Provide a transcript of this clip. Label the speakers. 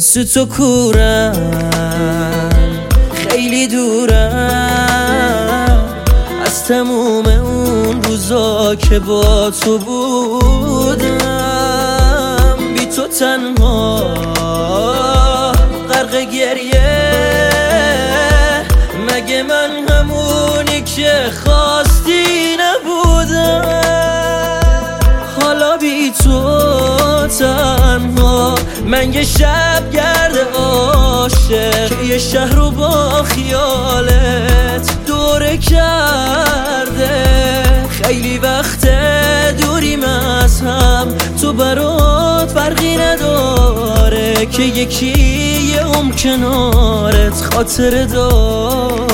Speaker 1: مثل تو کورم، خیلی دورم از تموم اون روزا که با تو بودم. بی تو تنها غرق گریه، مگه من همونی که خواستی نبودم؟ حالا بی تو تنها من یه شب گرد عاشق که یه شهر رو با خیالت دوره کرده. خیلی وقت دوریم از هم، تو برات فرقی نداره که یکی یه کنارت خاطره داره.